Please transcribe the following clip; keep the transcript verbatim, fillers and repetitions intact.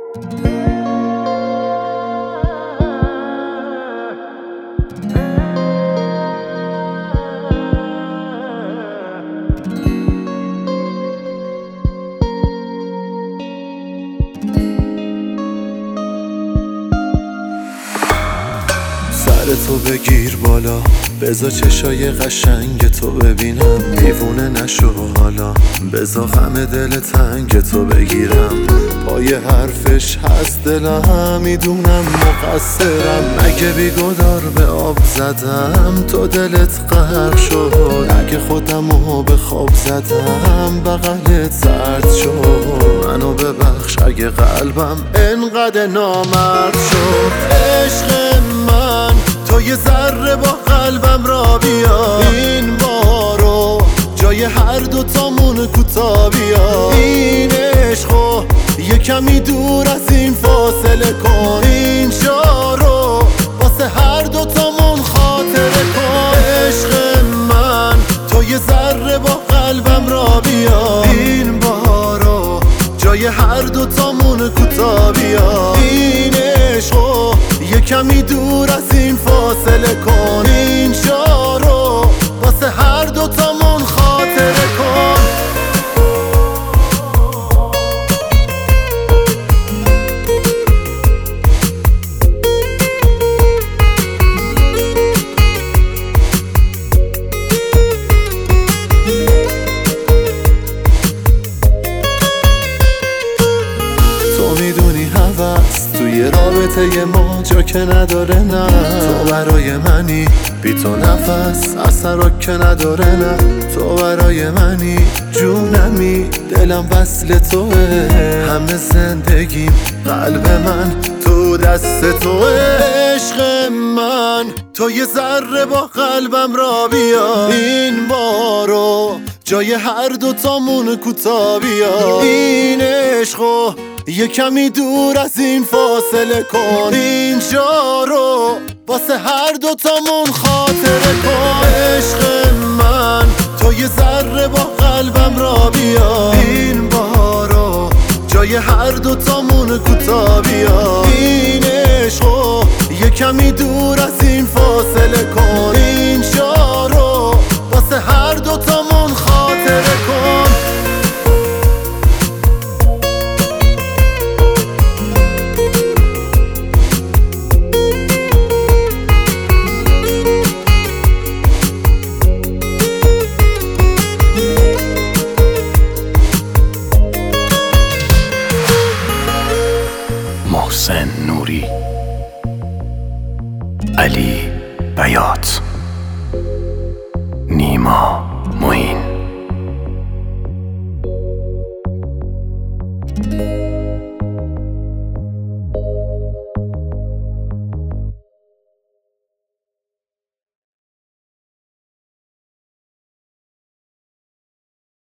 سر تو بگیر بالا، بذار چشای قشنگ تو ببینم، دیوونه نشو حالا، بذار غم دل تنگ تو بگیرم. پای حرفش هست دلم، میدونم مقصرم، مگه بیگدار به آب زدم تو دلت غرق شد، اگه خودمو به خواب زدم بغلت سرد شد. منو ببخش اگه قلبم انقدر نامرد شد. عشق من تو یه ذره با قلبم را بیا، این بارو جای هر دوتامون کوتا بیا. این عشقو یه کمی دور از این فاصله کن، این جارو واسه هر دوتامون خاطره کن. عشق من تو یه ذره با قلبم را بیا، این بارو جای هر دوتامون کوتا بیا. این عشقو یه کمی دور از این فاصله کن، این جارو واسه هر دوتامون خاطره کن. تو میدونی هوس توی رابطه ما جا که نداره، نه تو برای منی، بی تو نفس اثر که نداره، نه تو برای منی، جونمی دلم وصل توه، همه زندگیم قلب من تو دست توه. عشق من تو یه ذره با قلبم را بیا، این بارو جای هر دوتامون کوتا بیا. این عشقو یه کمی دور از این فاصله کن، این جارو واسه هر دوتامون خاطره کن. عشق من تو یه ذره با قلبم را بیا، این بارو جای هر دوتامون کوتا بیا. این عشقو یه کمی دور از این فاصله کن، این جارو واسه هر دوتامون خاطره کن. محسن نوری، علی بیات، نیما معین.